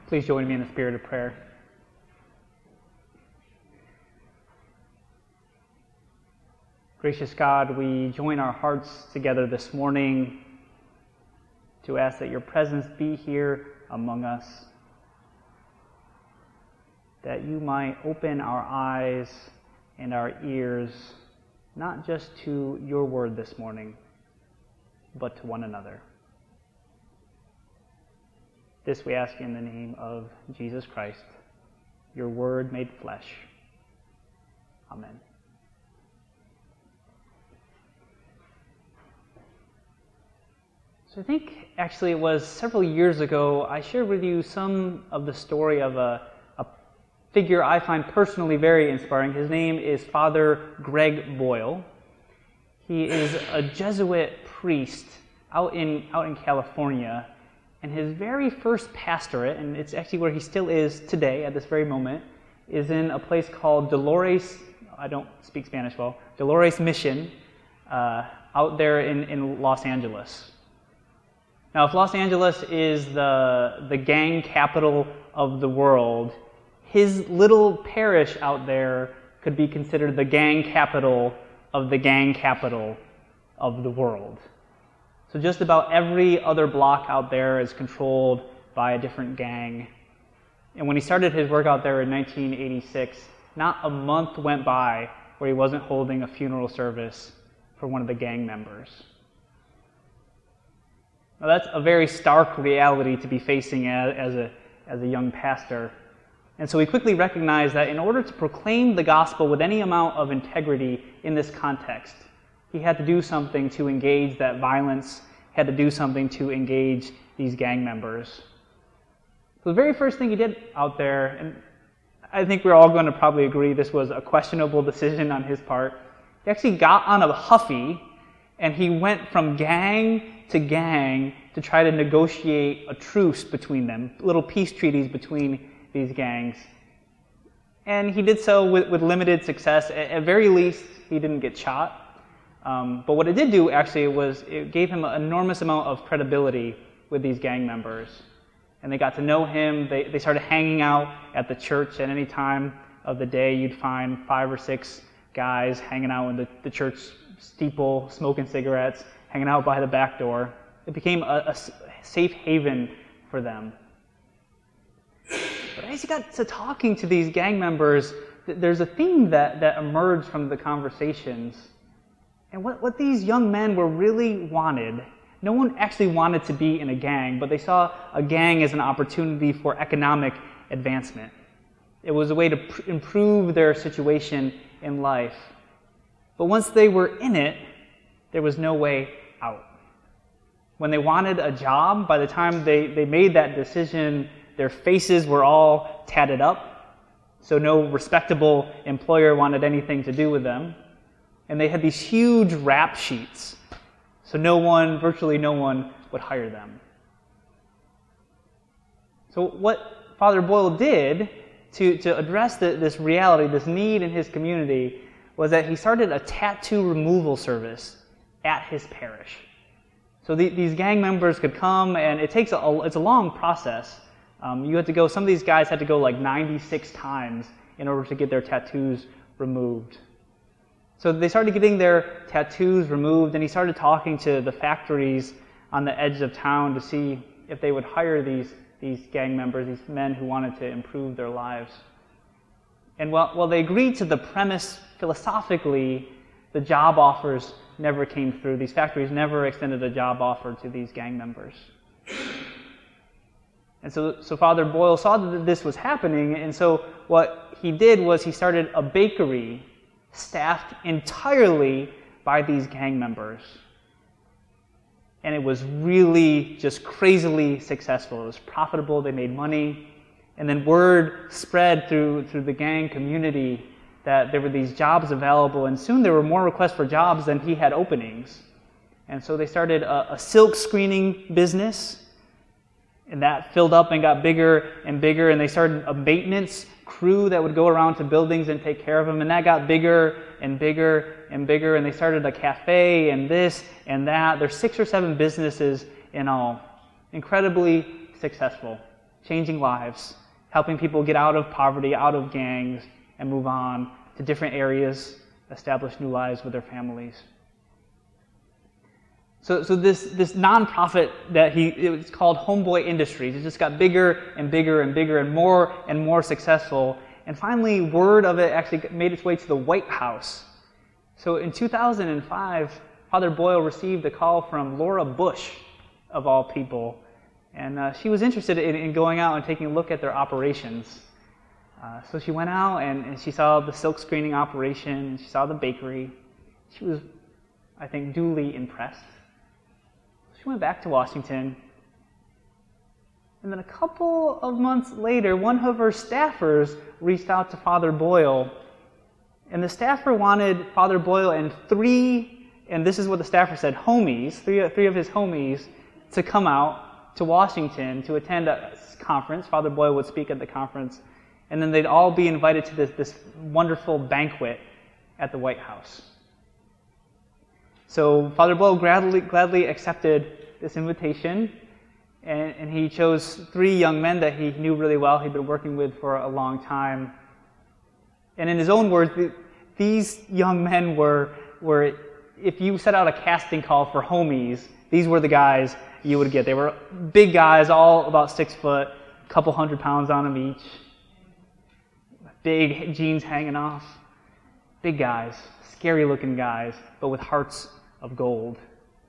Please join me in the spirit of prayer. Gracious God, we join our hearts together this morning to ask that your presence be here among us, that you might open our eyes and our ears, not just to your word this morning, but to one another. This we ask in the name of Jesus Christ, your word made flesh. Amen. So I think actually it was several years ago I shared with you some of the story of a figure I find personally very inspiring. His name is Father Greg Boyle. He is a Jesuit priest out in California, and his very first pastorate, and it's actually where he still is today at this very moment, is in a place called Dolores, I don't speak Spanish well, Dolores Mission, out there in Los Angeles. Now, if Los Angeles is the gang capital of the world, his little parish out there could be considered the gang capital of the gang capital of the world. So just about every other block out there is controlled by a different gang. And when he started his work out there in 1986, not a month went by where he wasn't holding a funeral service for one of the gang members. Now that's a very stark reality to be facing as a young pastor. And so he quickly recognized that in order to proclaim the gospel with any amount of integrity in this context, he had to do something to engage that violence, had to do something to engage these gang members. So the very first thing he did out there, and I think we're all going to probably agree this was a questionable decision on his part, he actually got on a Huffy and he went from gang to gang to try to negotiate a truce between them, little peace treaties between these gangs. And he did so with limited success. At very least, he didn't get shot. But what it did do, actually, was it gave him an enormous amount of credibility with these gang members. And they got to know him. They started hanging out at the church at any time of the day. You'd find 5 or 6 guys hanging out in the church steeple, smoking cigarettes, hanging out by the back door. It became a safe haven for them. But as he got to talking to these gang members, there's a theme that emerged from the conversations. And what these young men were really wanted, no one actually wanted to be in a gang, but they saw a gang as an opportunity for economic advancement. It was a way to improve their situation in life. But once they were in it, there was no way out. When they wanted a job, by the time they made that decision, their faces were all tatted up, so no respectable employer wanted anything to do with them. And they had these huge rap sheets, so virtually no one would hire them. So what Father Boyle did to address this reality, this need in his community, was that he started a tattoo removal service at his parish. So these gang members could come, and it's a long process. Some of these guys had to go like 96 times in order to get their tattoos removed. So they started getting their tattoos removed, and he started talking to the factories on the edge of town to see if they would hire these gang members, these men who wanted to improve their lives. And while they agreed to the premise philosophically, the job offers never came through. These factories never extended a job offer to these gang members. And so Father Boyle saw that this was happening, and so what he did was he started a bakery staffed entirely by these gang members. And it was really just crazily successful. It was profitable, they made money, and then word spread through the gang community that there were these jobs available, and soon there were more requests for jobs than he had openings. And so they started a silk screening business, and that filled up and got bigger and bigger, and they started a maintenance crew that would go around to buildings and take care of them, and that got bigger and bigger and bigger, and they started a cafe and this and that. There's 6 or 7 businesses in all. Incredibly successful. changing lives, helping people get out of poverty, out of gangs, and move on to different areas, establish new lives with their families. So this nonprofit it's called Homeboy Industries. It just got bigger and bigger and bigger and more successful. And finally, word of it actually made its way to the White House. So in 2005, Father Boyle received a call from Laura Bush, of all people. And she was interested in going out and taking a look at their operations. So she went out and she saw the silk screening operation. She saw the bakery. She was, I think, duly impressed. She went back to Washington. And then a couple of months later, one of her staffers reached out to Father Boyle. And the staffer wanted Father Boyle and three, and this is what the staffer said, homies, three of his homies, to come out to Washington to attend a conference. Father Boyle would speak at the conference. And then they'd all be invited to this wonderful banquet at the White House. So Father Boyle gladly accepted this invitation, and he chose three young men that he knew really well, he'd been working with for a long time. And in his own words, these young men were, if you set out a casting call for homies, these were the guys you would get. They were big guys, all about 6 foot, a couple 100 pounds on them each. Big jeans hanging off. Big guys, scary looking guys, but with hearts of gold.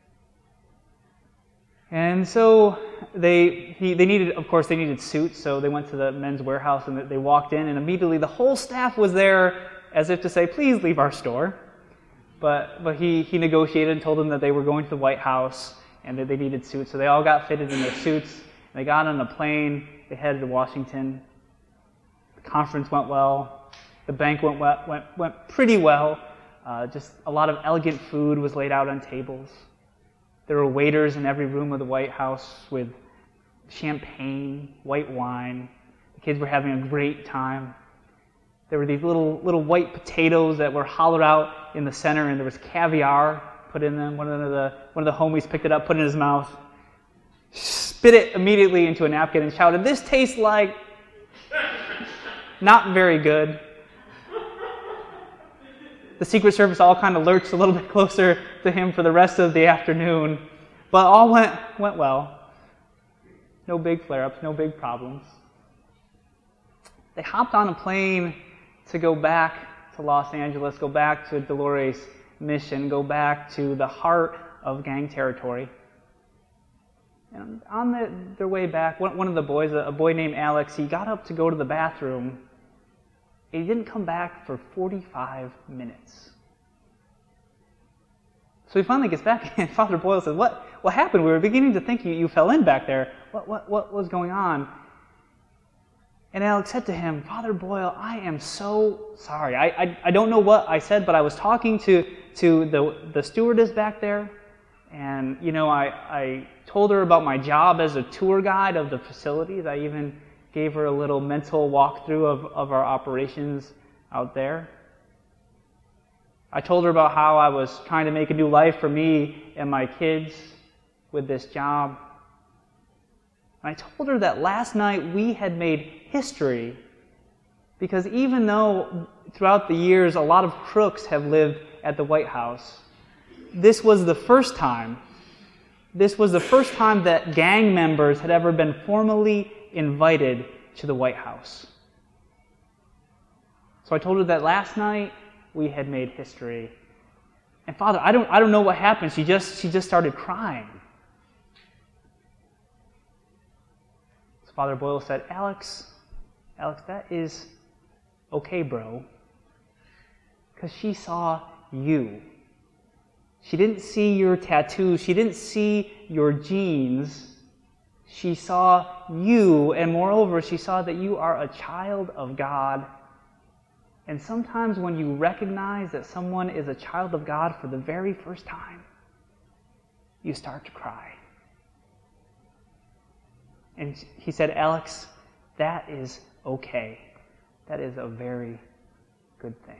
And so they needed suits, so they went to the Men's Warehouse and they walked in, and immediately the whole staff was there as if to say, please leave our store. But he negotiated and told them that they were going to the White House and that they needed suits. So they all got fitted in their suits. They got on a plane. They headed to Washington. The conference went well. The banquet went pretty well. Just a lot of elegant food was laid out on tables. There were waiters in every room of the White House with champagne, white wine. The kids were having a great time. There were these little white potatoes that were hollowed out in the center, and there was caviar put in them. One of the homies picked it up, put it in his mouth, spit it immediately into a napkin, and shouted, "This tastes like..." Not very good. The Secret Service all kind of lurched a little bit closer to him for the rest of the afternoon, but all went well. No big flare-ups, no big problems. They hopped on a plane to go back to Los Angeles, go back to Dolores Mission, go back to the heart of gang territory. And on their way back, one of the boys, a boy named Alex, he got up to go to the bathroom. He didn't come back for 45 minutes. So he finally gets back, and Father Boyle says, What happened? We were beginning to think you fell in back there. What was going on? And Alex said to him, "Father Boyle, I am so sorry. I don't know what I said, but I was talking to the stewardess back there, and I told her about my job as a tour guide of the facilities. I even gave her a little mental walkthrough of our operations out there. I told her about how I was trying to make a new life for me and my kids with this job. And I told her that last night we had made history, because even though throughout the years a lot of crooks have lived at the White House, this was the first time that gang members had ever been formally invited to the White House. So I told her that last night we had made history. And Father, I don't know what happened. She just started crying. So Father Boyle said, Alex, that is okay, bro. Because she saw you. She didn't see your tattoos. She didn't see your genes. She saw you, and moreover, she saw that you are a child of God. And sometimes when you recognize that someone is a child of God for the very first time, you start to cry. And he said, Alex, that is okay. That is a very good thing.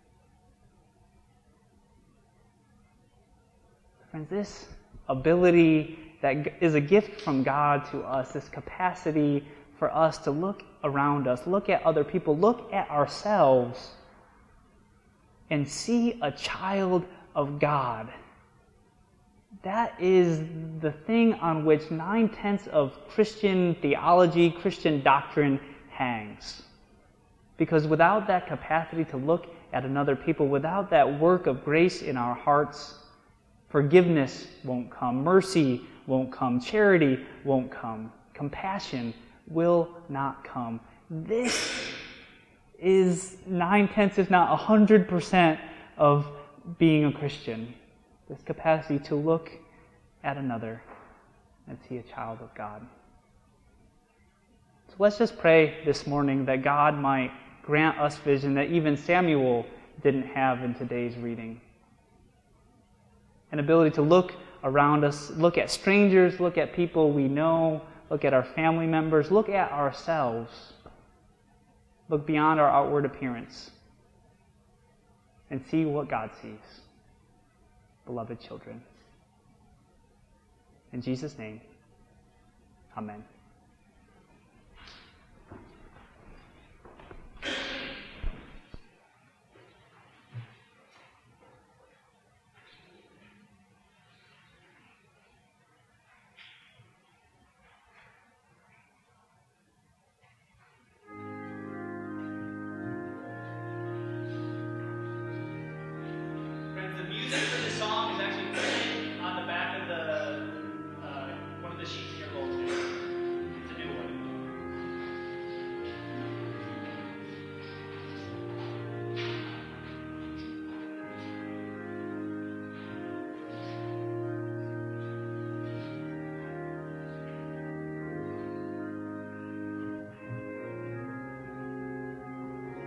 Friends, this ability that is a gift from God to us, this capacity for us to look around us, look at other people, look at ourselves, and see a child of God. That is the thing on which 9/10 of Christian theology, Christian doctrine hangs. Because without that capacity to look at another people, without that work of grace in our hearts, forgiveness won't come, mercy won't come, charity won't come, compassion will not come. This is 9/10, if not 100% of being a Christian. This capacity to look at another and see a child of God. So let's just pray this morning that God might grant us vision that even Samuel didn't have in today's reading. An ability to look around us, look at strangers, look at people we know, look at our family members, look at ourselves, look beyond our outward appearance, and see what God sees. Beloved children. In Jesus' name, amen.